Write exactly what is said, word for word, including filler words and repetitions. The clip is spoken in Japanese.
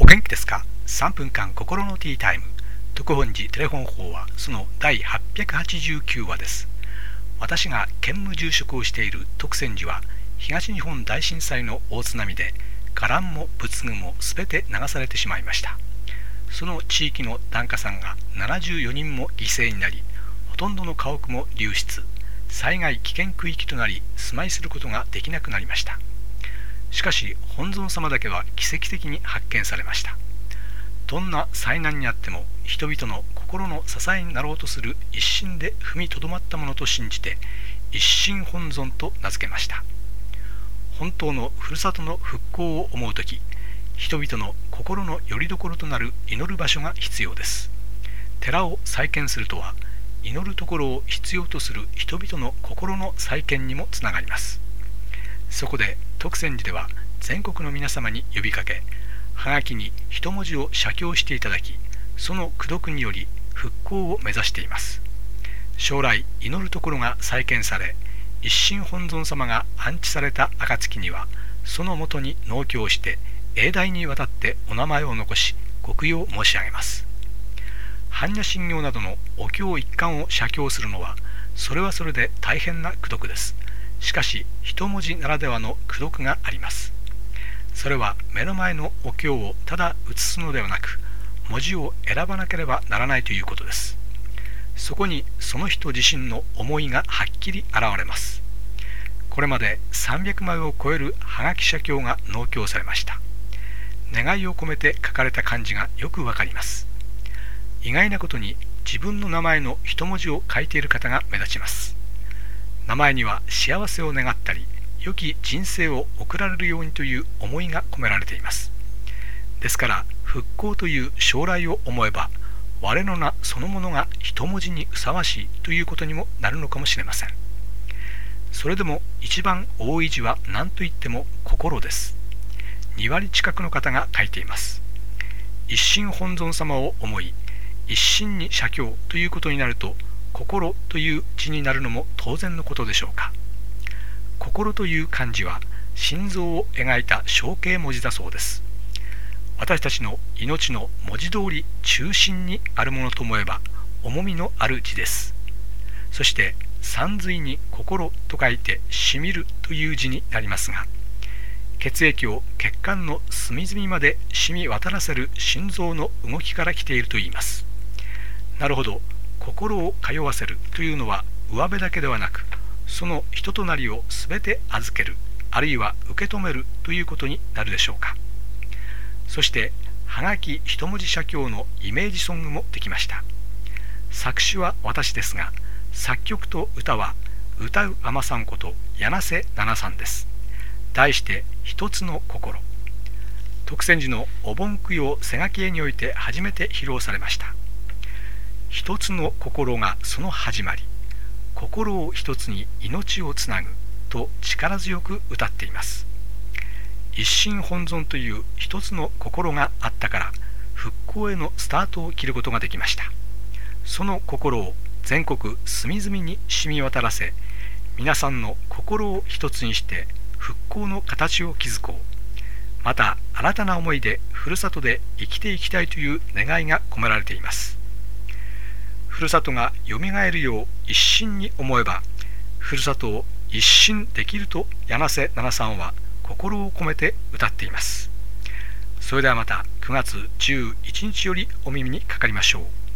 元気ですか？ さん 分間心のティータイム。特本寺テレフォン法はそのだいはっぴゃくはちじゅうきゅうわです。私が兼務住職をしている徳泉寺は東日本大震災の大津波で伽藍も仏具もすべて流されてしまいました。その地域の檀家さんがななじゅうよにんも犠牲になり、ほとんどの家屋も流出、災害危険区域となり住まいすることができなくなりました。しかし本尊様だけは奇跡的に発見されました。どんな災難にあっても人々の心の支えになろうとする一心で踏みとどまったものと信じて一心本尊と名付けました。本当のふるさとの復興を思うとき、人々の心の拠り所となる祈る場所が必要です。寺を再建するとは、祈るところを必要とする人々の心の再建にもつながります。そこで徳泉寺では全国の皆様に呼びかけ、はがきに一文字を写経していただき、その功徳により復興を目指しています。将来祈るところが再建され、一心本尊様が安置された暁には、そのもとに納経して永代にわたってお名前を残しご供養申し上げます。般若心経などのお経一巻を写経するのは、それはそれで大変な功徳です。しかし一文字ならではの功徳があります。それは目の前のお経をただ写すのではなく、文字を選ばなければならないということです。そこにその人自身の思いがはっきり現れます。これまでさんびゃくまいを超えるはがき写経が納経されました。願いを込めて書かれた漢字がよくわかります。意外なことに自分の名前の一文字を書いている方が目立ちます。名前には幸せを願ったり、良き人生を送られるようにという思いが込められています。ですから復興という将来を思えば、我の名そのものが一文字にふさわしいということにもなるのかもしれません。それでも一番多い字は何といっても心です。にわり近くの方が書いています。一心本尊様を思い、一心に写経ということになると、心という字になるのも当然のことでしょうか。心という漢字は心臓を描いた象形文字だそうです。私たちの命の文字通り中心にあるものと思えば重みのある字です。そして山水に心と書いてしみるという字になりますが、血液を血管の隅々まで染み渡らせる心臓の動きから来ているといいます。なるほど、心を通わせるというのは上辺だけではなく、その人となりをすべて預ける、あるいは受け止めるということになるでしょうか。そしてはがき一文字写経のイメージソングもできました。作詞は私ですが、作曲と歌は歌う海女さんこと柳瀬奈々さんです。題して一つの心。徳泉寺のお盆供養背書き絵において初めて披露されました。一つの心がその始まり、心を一つに命をつなぐと力強く歌っています。一心本尊という一つの心があったから復興へのスタートを切ることができました。その心を全国隅々に染み渡らせ、皆さんの心を一つにして復興の形を築こう。また新たな思いでふるさとで生きていきたいという願いが込められています。ふるさとがよみがえるよう一心に思えば、ふるさとを一新できると柳瀬奈々さんは心を込めて歌っています。それではまたくがつじゅういちにちよりお耳にかかりましょう。